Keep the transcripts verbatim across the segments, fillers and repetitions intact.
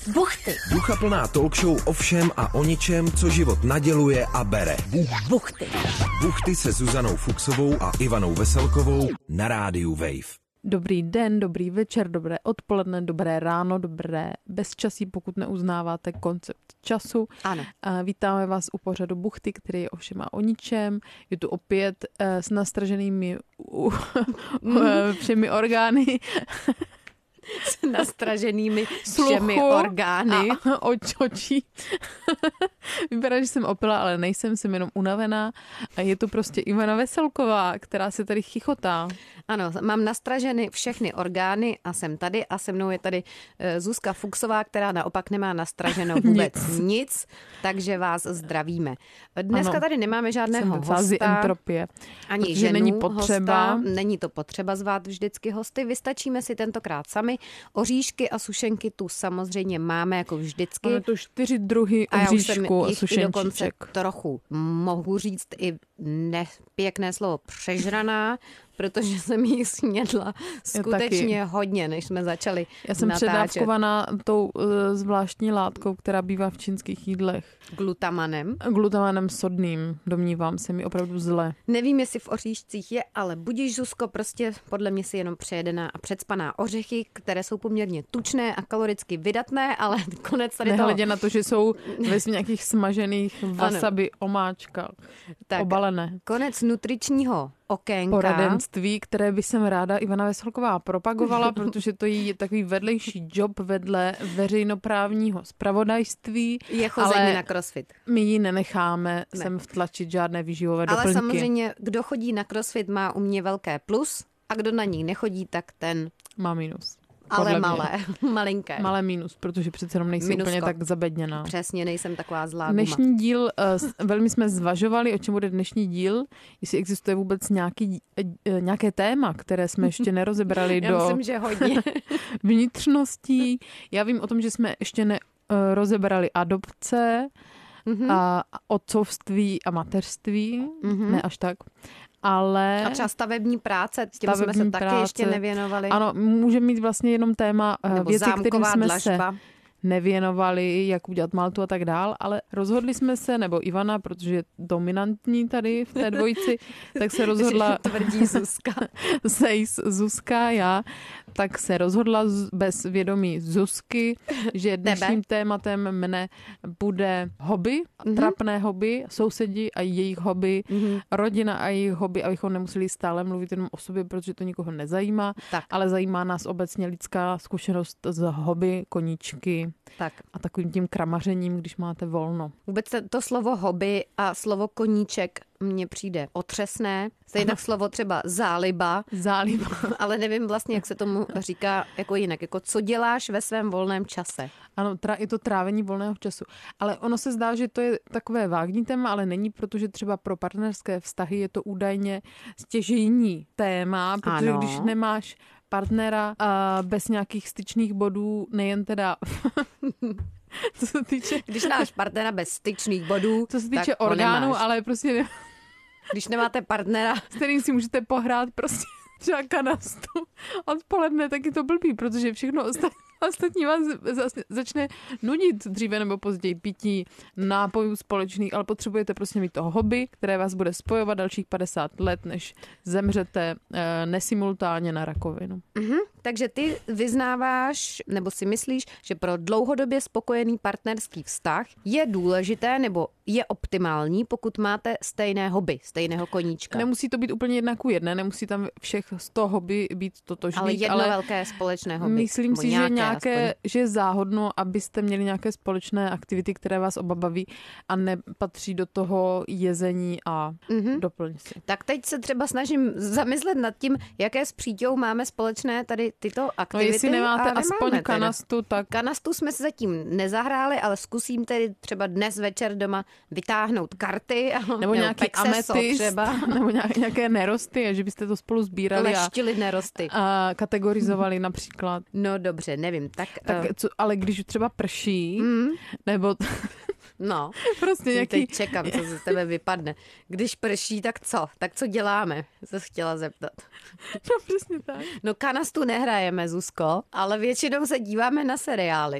Buchty. Duchaplná talk show o všem a o ničem, co život naděluje a bere. Buchty. Buchty se Zuzanou Fuxovou a Ivanou Veselkovou na rádiu Wave. Dobrý den, dobrý večer, dobré odpoledne, dobré ráno, dobré bezčasí, pokud neuznáváte koncept času. Ano. Vítáme vás u pořadu Buchty, který je ovšem a o ničem. Je tu opět s nastraženými všemi orgány. S nastraženými všemi Sluchu orgány. A oč, očí. Vypadá, že jsem opila, ale nejsem, jsem jenom unavená. A je tu prostě Ivana Veselková, která se tady chichotá. Ano, mám nastraženy všechny orgány a jsem tady a se mnou je tady Zuzka Fuxová, která naopak nemá nastraženo vůbec nic, nic takže vás zdravíme. Dneska ano, tady nemáme žádného hosta. Entropie, ani ženu není potřeba. Hosta, není to potřeba zvát vždycky hosty, vystačíme si tentokrát sami. Oříšky a sušenky tu samozřejmě máme jako vždycky. Máme tu čtyři druhy oříšků a, a sušenčíček. Dokonce trochu mohu říct i nepěkné slovo přežraná, protože jsem jí snědla skutečně hodně, než jsme začali Já jsem natáčet. předávkovaná tou uh, zvláštní látkou, která bývá v čínských jídlech. Glutamanem. Glutamanem sodným, domnívám se mi opravdu zle. Nevím, jestli v oříšcích je, ale budíš, Zuzko, prostě podle mě si jenom přejedená a předspaná ořechy, které jsou poměrně tučné a kaloricky vydatné, ale konec tady toho. Nehledě na to, že jsou ve nějakých smažených wasabi omáčkách obalené. Konec nutričního okénka. Poradenství, které by jsem ráda Ivana Veselková propagovala, protože to je takový vedlejší job vedle veřejnoprávního zpravodajství. Je chození na crossfit. My ji nenecháme ne. sem vtlačit žádné výživové ale doplňky. Ale samozřejmě, kdo chodí na crossfit, má u mě velké plus a kdo na ní nechodí, tak ten má minus. Ale malé, malinké. Malé minus, protože přece jenom nejsem Minusko. úplně tak zabedněná. Přesně, nejsem taková zlá guma. Dnešní díl, uh, velmi jsme zvažovali, o čem bude dnešní díl, jestli existuje vůbec nějaký, uh, nějaké téma, které jsme ještě nerozebrali Já do myslím, že hodně. vnitřností. Já vím o tom, že jsme ještě nerozebrali adopce, mm-hmm. a otcovství a mateřství, mm-hmm. ne až tak. Ale a třeba stavební práce, s tím jsme se taky práce. ještě nevěnovali. Ano, může mít vlastně jenom téma nebo věci, kterým jsme dlažba. se nevěnovali, jak udělat maltu a tak dál, ale rozhodli jsme se, nebo Ivana, protože je dominantní tady v té dvojici, tak se rozhodla... Tvrdí Zuzka. Sejs Zuzka, já, tak se rozhodla bez vědomí Zuzky, že dnešním tématem mne bude hobby, mm-hmm. trapné hobby, sousedi a jejich hobby, mm-hmm. rodina a jejich hobby, abychom nemuseli stále mluvit jenom o sobě, protože to nikoho nezajímá, tak. ale zajímá nás obecně lidská zkušenost z hobby, koníčky, tak. a takovým tím kramařením, když máte volno. Vůbec to slovo hobby a slovo koníček mně přijde otřesné. Stejně slovo třeba záliba. Záliba. Ale nevím vlastně, jak se tomu říká jako jinak. Jako co děláš ve svém volném čase? Ano, tra- je to trávení volného času. Ale ono se zdá, že to je takové vágní téma, ale není, protože třeba pro partnerské vztahy je to údajně stěžejní téma, protože ano. když nemáš partnera a bez nějakých styčných bodů, nejen teda... co se týče... Když máš partnera bez styčných bodů, co se týče orgánů, ale prostě... Ne... Když nemáte partnera... S kterým si můžete pohrát prostě třeba kanastu odpoledne, tak je to blbý, protože všechno ostatní Ostatní vás začne nudit dříve nebo později pití nápojů společných, ale potřebujete prostě mít to hobby, které vás bude spojovat dalších padesát let, než zemřete e, nesimultánně na rakovinu. Mm-hmm. Takže ty vyznáváš, nebo si myslíš, že pro dlouhodobě spokojený partnerský vztah je důležité nebo je optimální, pokud máte stejné hobby, stejného koníčka. Nemusí to být úplně jedna ku jedné, nemusí tam všech sto hobby být totožných. Ale jedno ale velké společné hobby. Myslím si, že nějaké, že je záhodno, abyste měli nějaké společné aktivity, které vás oba baví a nepatří do toho jezení a mm-hmm. doplň si. Tak teď se třeba snažím zamyslet nad tím, jaké s příťou máme společné tady tyto aktivity. No jestli nemáte aspoň kanastu, tak... Kanastu jsme se zatím nezahráli, ale zkusím tedy třeba dnes večer doma vytáhnout karty. Nebo, nebo nějaký ametist, třeba. Nebo nějaké nerosty, že byste to spolu sbírali Leštili nerosty. A kategorizovali například. No dobře, nevím. Tak, tak uh... co, ale když třeba prší, mm. nebo... No, prostě nějaký... teď čekám, co ze tebe vypadne. Když prší, tak co? Tak co děláme? Se chtěla zeptat. No přesně tak. No kanastu nehrajeme, Zuzko, ale většinou se díváme na seriály.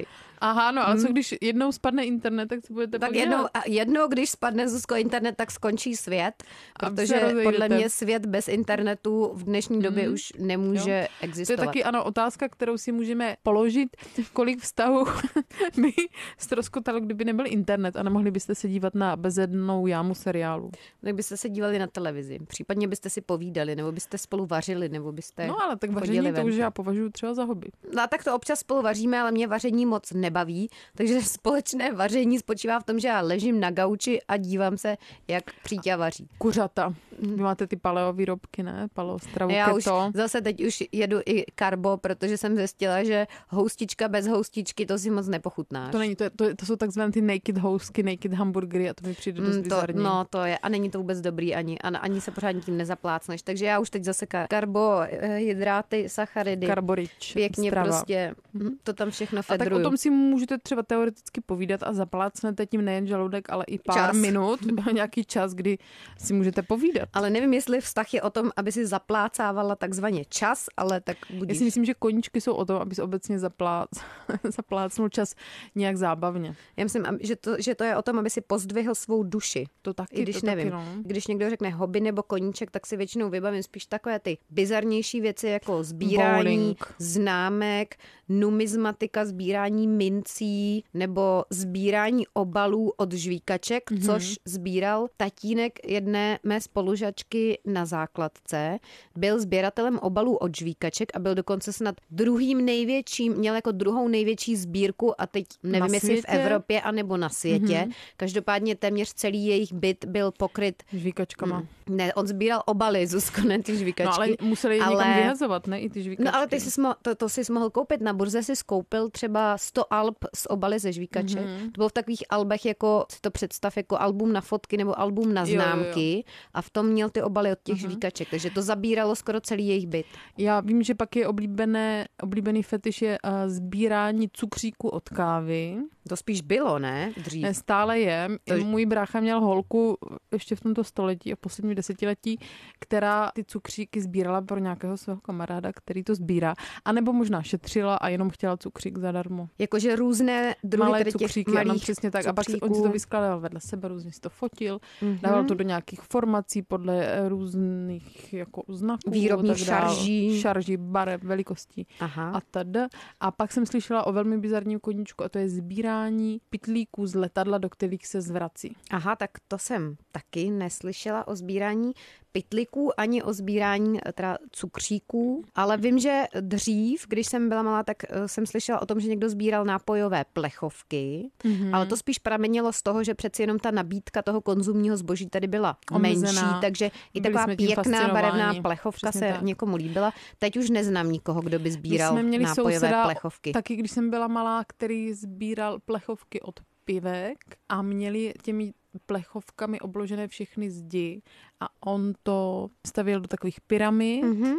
Aha, no, ale co když jednou spadne internet, tak co budete Tak pak jednou, dělat? a jednou, když spadne, Zuzko, internet, tak skončí svět, A vy protože se rozejdete. podle mě svět bez internetu v dnešní době Mhm. už nemůže Jo. To je existovat. taky, ano, otázka, kterou si můžeme položit, kolik vztahů by ztroskotalo, kdyby nebyl internet a nemohli byste se dívat na bezednou jámu seriálu. Tak byste se dívali na televizi, případně byste si povídali, nebo byste spolu vařili, nebo byste No ale tak chodili vaření to ven. už já považuji třeba za hobby. No a tak to občas spolu vaříme, ale mě vaření moc nebaví, takže společné vaření spočívá v tom, že já ležím na gauči a dívám se, jak přítě vaří. Kuřata. Vy máte ty paleo výrobky, ne? Paleo stravu, Já už keto. zase teď už jedu i karbo, protože jsem zjistila, že houstička bez houstičky, to si moc nepochutnáš. To není, to, je, to, je, to jsou takzvané ty naked housky, naked hamburgery a to mi přijde dost Mm, to, bizarní. no, to je. A není to vůbec dobrý ani. A ani se pořádně tím nezaplácneš. Takže já už teď zase kar- karbo, eh, hydráty, sacharidy. Carborič, Pěkně strava. prostě. hm, To tam všechno A tak fedruju. o tom si můžete třeba teoreticky povídat a zaplácnete tím nejen žaludek, ale i pár Čas. minut, nějaký čas, kdy si můžete povídat. Ale nevím, jestli vztah je o tom, aby si zaplácávala takzvaně čas, ale tak Já budíš. si myslím, že koníčky jsou o tom, abys obecně zaplác, zaplácnul čas nějak zábavně. Já myslím, ab- že to, že to je o tom, aby si pozdvihl svou duši. To taky, I když to nevím. Taky, no. Když někdo řekne hobby nebo koníček, tak si většinou vybavím spíš takové ty bizarnější věci jako sbírání Bowling. známek, numizmatika, sbírání mincí nebo sbírání obalů od žvíkaček, Mhm. mm-hmm. což sbíral tatínek jedné mé spolužačky na základce. Byl sběratelem obalů od žvíkaček a byl dokonce snad druhým největším, měl jako druhou největší sbírku a teď nevím, Na jestli v světě? Evropě anebo na světě. Mhm. Mm-hmm. Každopádně téměř celý jejich byt byl pokryt. Žvíkačkama. Mm. Ne, on sbíral obaly, Zuzko, ne ty žvíkačky. No ale museli je ale... někam vyhazovat, ne? I ty žvíkačky. No ale ty jsi mo- to, to jsi mohl koupit. Na burze si skoupil třeba sto alb s obaly ze žvíkaček. Mhm. Mm-hmm. To bylo v takových albech, jako si to představ, jako album na fotky nebo album na Jo, jo, jo. známky a v tom měl ty obaly od těch Mhm. žvíkaček. Takže to zabíralo skoro celý jejich byt. Já vím, že pak je oblíbené, oblíbený fetiš je uh, sbírání cukříku od kávy. To spíš bylo, ne? Dřív. Ne, stále je. To- To... Můj brácha měl holku ještě v tomto století a v posledním desetiletí, která ty cukříky sbírala pro nějakého svého kamaráda, který to sbírá. A nebo možná šetřila a jenom chtěla cukřík zadarmo. Jakože různé druhy Malé tady těch cukříky, malých ano, přesně tak. A pak se, on si cukříků. to vyskládal vedle sebe, různě si to fotil, Mhm. dával to do nějakých formací podle eh, různých jako znaků. Výrobních a tak dál. šarží. Šarží, barev, velikostí Aha. a tada. A pak jsem slyšela o velmi bizarním koníčku a to je sbírání pytlíků z letadla, do kterých se zvrací. Aha, tak to jsem taky neslyšela o sbírání pytliků ani o sbírání teda cukříků, ale vím, že dřív, když jsem byla malá, tak eh, jsem slyšela o tom, že někdo sbíral nápojové plechovky, Mm-hmm. ale to spíš pramenilo z toho, že přeci jenom ta nabídka toho konzumního zboží tady byla Omezená. menší, takže i Byli taková jsme tím pěkná fascinováni. barevná plechovka Přesně se tak. někomu líbila. Teď už neznám nikoho, kdo by sbíral My jsme měli nápojové souseda plechovky. taky, když jsem byla malá, který sbíral plechovky od pivek a měli těmi plechovkami obložené všechny zdi a on to stavěl do takových pyramid Mhm.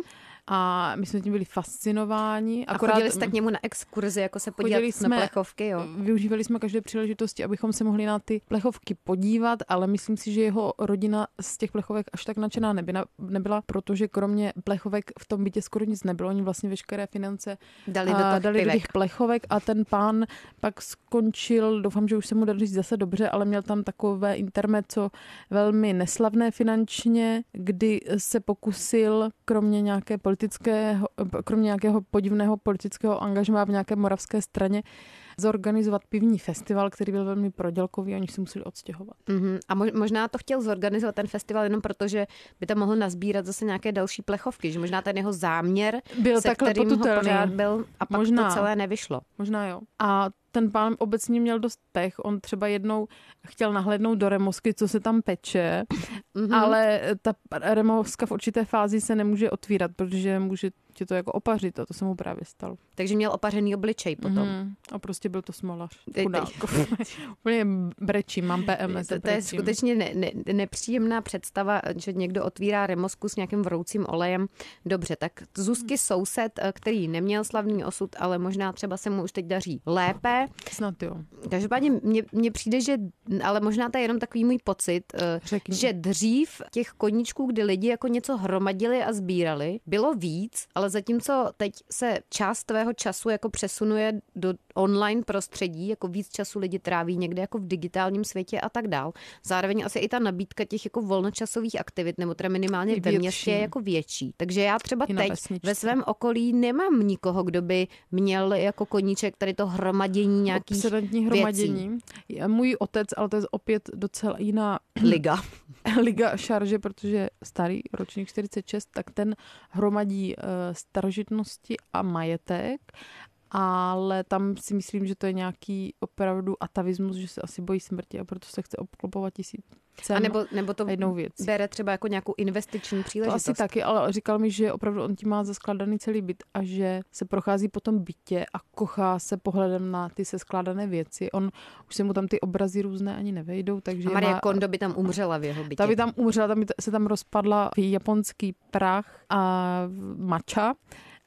a my jsme tím byli fascinováni. A chodili jste k němu na exkurzi, jako se podívat Chodili na jsme- plechovky, jo? Využívali jsme každé příležitosti, abychom se mohli na ty plechovky podívat, ale myslím si, že jeho rodina z těch plechovek až tak nadšená nebyla, nebyla, protože kromě plechovek v tom bytě skoro nic nebylo. Oni vlastně veškeré finance Dali do, a těch dali do pivek. těch plechovek a ten pán pak skončil, doufám, že už se mu daří zase dobře, ale měl tam takové intermezzo velmi neslavné finančně, kdy se pokusil kromě nějaké politického, kromě nějakého podivného politického angažmá v nějaké moravské straně zorganizovat pivní festival, který byl velmi prodělkový a oni se museli odstěhovat. Mm-hmm. A mo- možná to chtěl zorganizovat ten festival jenom proto, že by tam mohl nazbírat zase nějaké další plechovky, že možná ten jeho záměr, Byl se takhle kterým ho potutelný. pořád byl a pak Možná. to celé nevyšlo. Možná jo. A ten pán obecně měl dost pech. On třeba jednou chtěl nahlédnout do remosky, co se tam peče, Mm-hmm. ale ta remoska v určité fázi se nemůže otvírat, protože může tě to jako opařit a to se mu právě stalo. Takže měl opařený obličej potom. Mm-hmm. A prostě byl to smolař. Teď- Chudák. Úplně brečím, mám P M S. To, to je brečím. skutečně ne, ne, nepříjemná představa, že někdo otvírá remosku s nějakým vroucím olejem. Dobře, tak Zuzky soused, který neměl slavný osud, ale možná třeba se mu už teď daří lépe. Snad jo. Každopádně mně, mně přijde, že, ale možná to je jenom takový můj pocit, eh, Řekni. že dřív těch koníčků, kdy lidi jako něco hromadili a sbírali, bylo víc, ale zatímco teď se část tvého času jako přesunuje do online prostředí, jako víc času lidi tráví někde jako v digitálním světě a tak dál. Zároveň asi i ta nabídka těch jako volnočasových aktivit, nebo teda minimálně ve městě je jako větší. Takže já třeba teď ve svém okolí nemám nikoho, kdo by měl jako koníček tady to hromadění nějakých obsedantní hromadění. Je můj otec, ale to je opět docela jiná liga. liga šarže, protože starý ročník čtyřicet šest, tak ten hromadí uh, starožitnosti a majetek, ale tam si myslím, že to je nějaký opravdu atavismus, že se asi bojí smrti a proto se chce obklopovat tisíc. A nebo, nebo to jednou věc. Bere třeba jako nějakou investiční příležitost. To asi taky, ale říkal mi, že opravdu on tím má zaskladaný celý byt a že se prochází po tom bytě a kochá se pohledem na ty seskládané věci. On už se mu tam ty obrazy různé ani nevejdou, takže a Marie má, Kondo by tam umřela v jeho bytě. Ta by tam umřela, tam by se tam rozpadla japonský prach a mača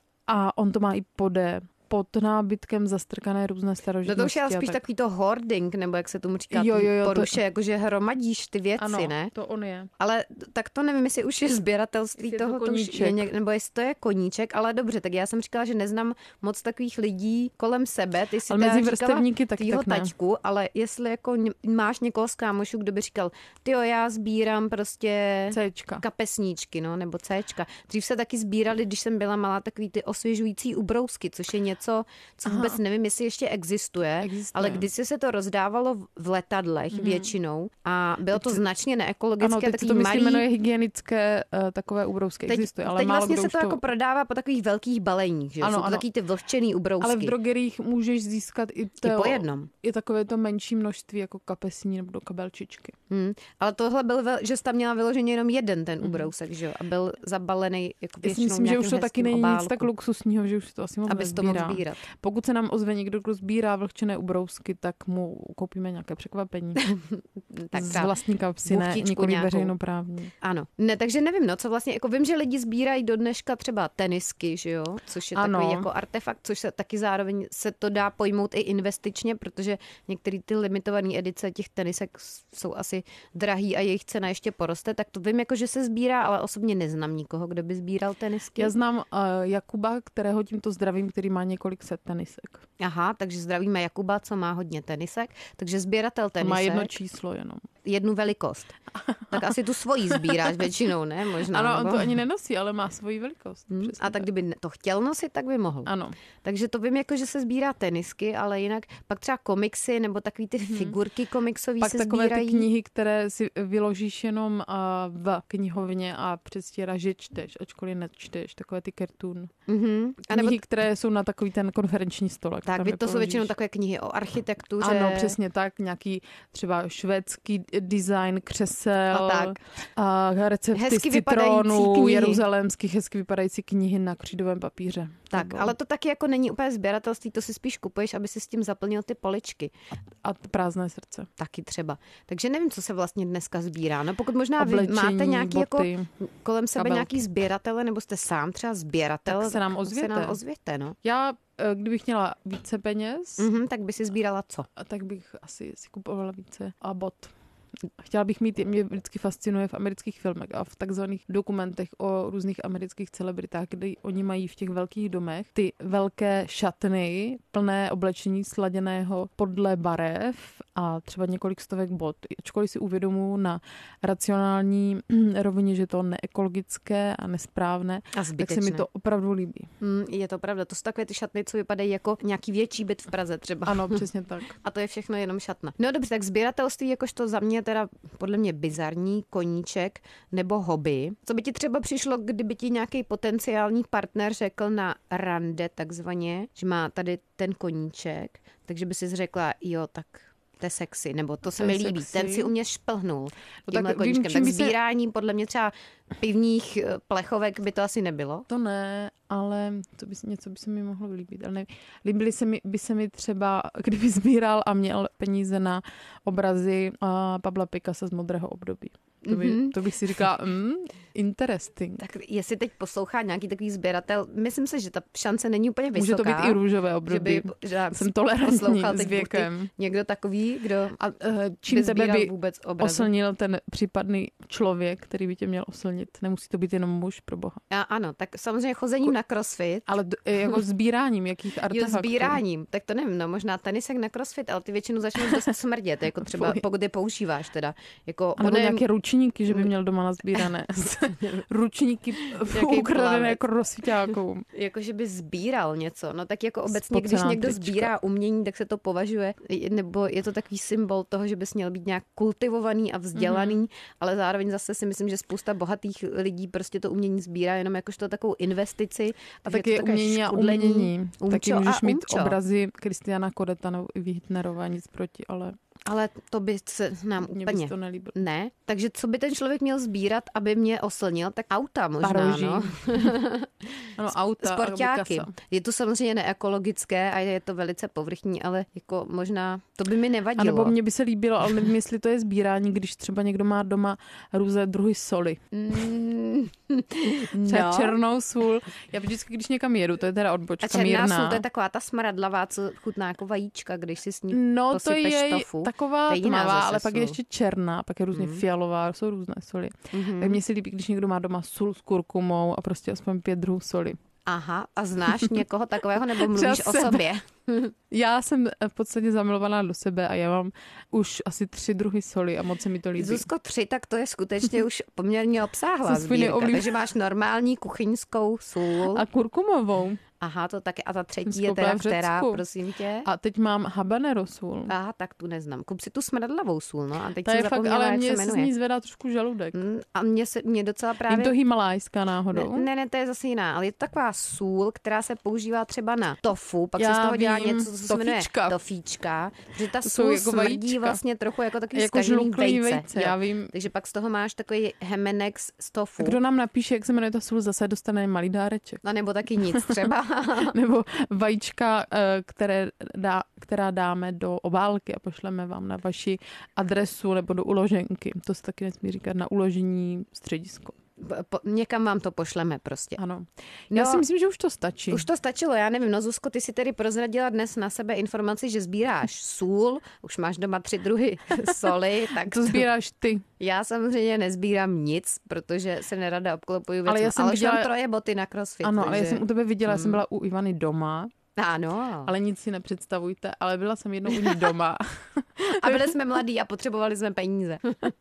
a on to má i pode pod nábytkem zastrkané různé starožitnosti. No to už je ale spíš tak... takový to hoarding, nebo jak se tomu říká, jo, jo, jo, poruše, to... jakože hromadíš ty věci, ano, ne? to on je. Ale tak to nevím, jestli už je sběratelství jestli toho, to to už je něk... nebo jestli to je koníček, ale dobře, tak já jsem říkala, že neznám moc takových lidí kolem sebe, ty si ale mezi vrstevníky tak, tvýho tak ne. taťku, ale jestli jako máš někoho z kámošů, kdo by říkal, tyjo, já sbírám prostě Céčka. kapesníčky, no, nebo Céčka. Dřív se taky sbírali, když jsem byla malá, takový ty osvěžující ubrousky, což je něco, co vůbec nevím, jestli ještě existuje, existuje, ale kdysi se to rozdávalo v letadlech mm-hmm. většinou a bylo to značně neekologické. Ano, teď takový to myslím malý... jmenuje hygienické uh, takové ubrousky. Teď, existuje, ale teď málo vlastně se to to jako prodává po takových velkých baleních, že? Ano, Jsou to ano. takový ty vlhčený ubrousky. Ale v drogerích můžeš získat i, to, I po jednom. Je takové to menší množství jako kapesní nebo kabelčičky. Hmm. Ale tohle byl, že jsi tam měla vyloženě jenom jeden ten ubrousek, že jo? A byl zabalený jako většinou. Já si myslím, že už to taky není obálku, nic tak luxusního, že už to asi moc abys to mohl sbírat. Pokud se nám ozve někdo, kdo sbírá vlhčené ubrousky, tak mu koupíme nějaké překvapení. Tak z vlastní kapsy, ne nikoli veřejnoprávní. Ano. Ne, takže nevím, no, co vlastně, jako vím, že lidi sbírají do dneška třeba tenisky, že jo, což je ano. Takový jako artefakt, což se taky zároveň se to dá pojmout i investičně, protože některé ty limitované edice těch tenisek jsou asi drahý a jejich cena ještě poroste, tak to vím, jako, že se sbírá, ale osobně neznám nikoho, kdo by sbíral tenisky. Já znám uh, Jakuba, kterého tímto zdravím, který má několik set tenisek. Aha, takže zdravíme Jakuba, co má hodně tenisek, takže sběratel tenisek. Má jedno číslo jenom. Jednu velikost. Tak asi tu svoji sbíráš většinou, ne? Možná. Ano, nebo... on to ani nenosí, ale má svoji velikost. Hmm. A tak kdyby to chtěl nosit, tak by mohl. Ano. Takže to vím, jako, že se sbírá tenisky, ale jinak pak třeba komiksy nebo takový ty figurky komiksový pak se takové sbírají. Ty knihy, které si vyložíš jenom v knihovně a předstíráš, že čteš, ačkoliv nečteš, takové ty cartoon. Mm-hmm. A nebo knihy, které jsou na takový ten konferenční stolek. Tak, vy to jsou většinou takové knihy o architektuře. Ano, přesně tak, nějaký třeba švédský design křesel, a, tak. a recepty hezky z citronů, jeruzalémských hezky vypadající knihy na křídovém papíře. Tak, ale to taky jako není úplně sběratelství, to si spíš kupuješ, aby si s tím zaplnil ty poličky. A, a prázdné srdce. Taky třeba. Takže nevím, co se vlastně dneska sbírá. No pokud možná Oblečení, vy máte nějaký boty, jako kolem sebe kabelky. Nějaký sběratele, nebo jste sám třeba sběratel, tak se nám ozvěte. Se nám ozvěte, no. Já, kdybych měla více peněz, mm-hmm, tak by si sbírala co? Tak bych asi si kupovala více a bot. Chtěla bych mít, mě vždycky fascinuje v amerických filmech a v takzvaných dokumentech o různých amerických celebritách, kde oni mají v těch velkých domech ty velké šatny, plné oblečení sladěného podle barev a třeba několik stovek bot. Ačkoliv si uvědomuji na racionální rovině, že to neekologické a nesprávné, a tak se mi to opravdu líbí. Mm, je to pravda, to jsou takové ty šatny, co vypadají jako nějaký větší byt v Praze třeba. Ano, přesně tak. A to je všechno jenom šatna. No dobře, tak sběratelství jakožto za mě teda podle mě bizarní koníček nebo hobby. Co by ti třeba přišlo, kdyby ti nějaký potenciální partner řekl na rande takzvaně, že má tady ten koníček, takže by si řekla, jo, tak to je sexy, nebo to, to se mi líbí. Sexy. Ten si u mě šplhnul tímhle no, koníčkem. Tak sbírání se... podle mě třeba pivních plechovek by to asi nebylo. To ne, ale to by, něco by se mi mohlo líbit. Ale ne, líbily se mi, by se mi třeba, kdyby sbíral a měl peníze na obrazy uh, Pabla Picassa z Modrého období. To, by, mm-hmm. to bych si říkala, mm, interesting. Tak jestli teď poslouchá nějaký takový sběratel, myslím si, že ta šance není úplně vysoká. Může to být i růžové období. Že by, že jsem tolerantní s věkem. Někdo takový, kdo A uh, čím tebe by vůbec obrazy? Oslnil ten případný člověk, který by tě měl oslnit? Nemusí to být jenom muž, pro boha. A, ano, tak samozřejmě chozením na crossfit. Ale d- jako sbíráním jakých artefaktů? Jo, sbíráním. Tak to nevím, no možná tenisek na crossfit, ale ty většinou začneš dost smrdět, jako třeba pokud je používáš teda. Jako a nebo nějaké ručníky, že by měl doma nazbírané. Ručníky ukradené crossfitákům. Jako, že by sbíral něco. No tak jako obecně, když někdo trička. Sbírá umění, tak se to považuje, nebo je to takový symbol toho, že bys měl být nějak kultivovaný a vzdělaný, mm. ale zároveň zase si myslím, že spousta bohatých lidí prostě to umění sbírá jenom jakožto takovou investici. A taky je umění a umění. Taky můžeš mít umčo. Obrazy Kristiana Kodeta i Hitnerova, nic proti, ale... Ale to by se nám mě úplně... to nelíbilo. Ne, takže co by ten člověk měl sbírat, aby mě oslnil, tak auta možná, Paroží. no. Ano, auta. Sportáky. Je to samozřejmě neekologické a je to velice povrchní, ale jako možná to by mi nevadilo. A nebo mně by se líbilo, ale nevím, jestli to je sbírání, když třeba někdo má doma různé druhy soli. Mm, no. Černou sůl. Já vždycky, když někam jedu, to je teda odbočka a černá mírná. sůl, to je taková ta smradlavá, co chutná jako vajíčka, když si s ní no, posypeš to je tofu. Taková tmavá, ale pak sůl. je ještě černá, pak je různě mm. fialová, jsou různé soli. Mm-hmm. Tak mně se líbí, když někdo má doma sůl s kurkumou a prostě aspoň pět druhů soli. Aha, a znáš někoho takového, nebo mluvíš o sobě? Já jsem v podstatě zamilovaná do sebe a já mám už asi tři druhy soli a moc se mi to líbí. Zuzko, tři, tak to je skutečně už poměrně obsáhlá sbírka, takže máš normální kuchyňskou sůl. A kurkumovou. Aha, to taky. A ta třetí je teda která, prosím tě? A teď mám habanero sůl. Aha, tak tu neznám. Kup si tu smradlavou sůl, no. A teď ta jsem je zapomněla, fakt, ale jak mě se se jmenuje. z ní zvedá trošku žaludek. Mm, a mě se mě docela právě... Je to himalajská náhodou? Ne, ne, ne, to je zase jiná, ale je to taková sůl, která se používá třeba na tofu, pak Já se z toho dělá vím, něco, co se jmenuje tofíčka, že ta to sůl jako smrdí vajíčka. vlastně trochu jako takový jako zkažený vejce. vejce. Já vím. Takže pak z toho máš takový hemenex z tofu. Kdo nám napíše, jak se jmenuje ta sůl, zase dostane malý dáreček. No nebo taky nic třeba. Nebo vajíčka, které dá, která dáme do obálky a pošleme vám na vaši adresu nebo do uloženky. To se taky nesmí říkat, na uložení středisko. Po, někam vám to pošleme prostě. Ano. Já no, si myslím, že už to stačí. Už to stačilo, já nevím. No Zuzko, ty si tedy prozradila dnes na sebe informaci, že sbíráš sůl, už máš doma tři druhy soli. Tak to sbíráš ty. Já samozřejmě nezbírám nic, protože se nerada obklopuju věcmi. Ale já jsem ale viděla... mám troje boty na crossfit. Ano, takže... ale já jsem u tebe viděla, hmm. já jsem byla u Ivany doma. Ano. Ale nic si nepředstavujte, ale byla jsem jednou u ní doma. A byli jsme mladí a potřebovali jsme peníze.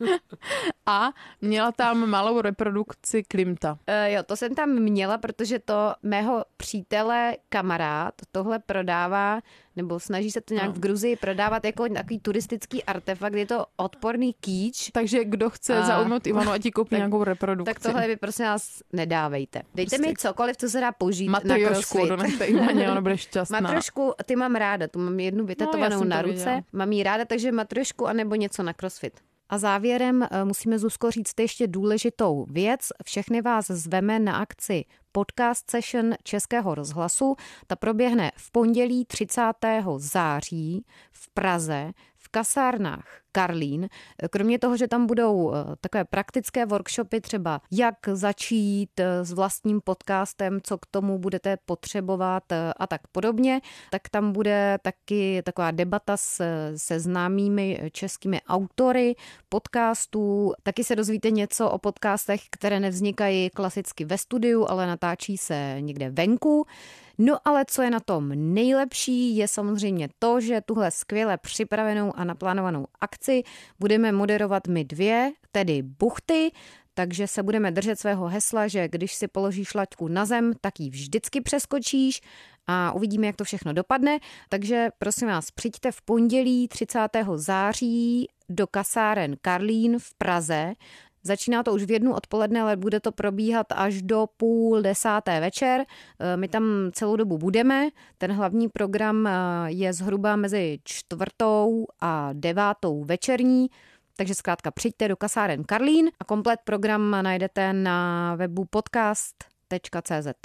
A měla tam malou reprodukci Klimta. Uh, jo, to jsem tam měla, protože to mého přítele, kamarád, tohle prodává, nebo snaží se to nějak no. v Gruzii prodávat jako takový turistický artefakt, je to odporný kýč. Takže kdo chce a... zaujmout Ivanu a ti koupí tak, nějakou reprodukci. Tak tohle vy prosím nás nedávejte. Dejte prostě... mi cokoliv, co se dá použít Matrjošku, na crossfit. donechte Ivaně, ona bude šťastná. Matrjošku, ty mám ráda, tu mám jednu vytetovanou no, na ruce, viděla. Mám jí ráda, takže matrjošku anebo něco na crossfit. A závěrem musíme, Zuzko, říct ještě důležitou věc. Všechny vás zveme na akci Podcast Session Českého rozhlasu. Ta proběhne v pondělí třicátého září v Praze v kasárnách Karlín. Kromě toho, že tam budou takové praktické workshopy, třeba jak začít s vlastním podcastem, co k tomu budete potřebovat a tak podobně, tak tam bude taky taková debata s, se známými českými autory podcastů. Taky se dozvíte něco o podcastech, které nevznikají klasicky ve studiu, ale natáčí se někde venku. No ale co je na tom nejlepší, je samozřejmě to, že tuhle skvěle připravenou a naplánovanou akci budeme moderovat my dvě, tedy buchty, takže se budeme držet svého hesla, že když si položíš laťku na zem, tak ji vždycky přeskočíš a uvidíme, jak to všechno dopadne. Takže prosím vás, přijďte v pondělí třicátého září do kasáren Karlín v Praze. Začíná to už v jednu odpoledne, ale bude to probíhat až do půl desáté večer. My tam celou dobu budeme. Ten hlavní program je zhruba mezi čtvrtou a devátou večerní. Takže zkrátka přijďte do kasáren Karlín a komplet program najdete na webu podcast tečka cé zet.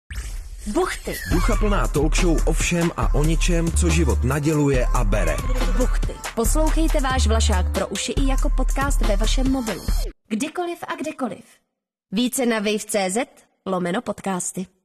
Buchty. Ducha plná talk show o všem a o ničem, co život naděluje a bere. Buchty. Poslouchejte váš Vlašák pro uši i jako podcast ve vašem mobilu. Kdykoliv a kdekoliv. Více na wave tečka cé zet lomeno podcasty.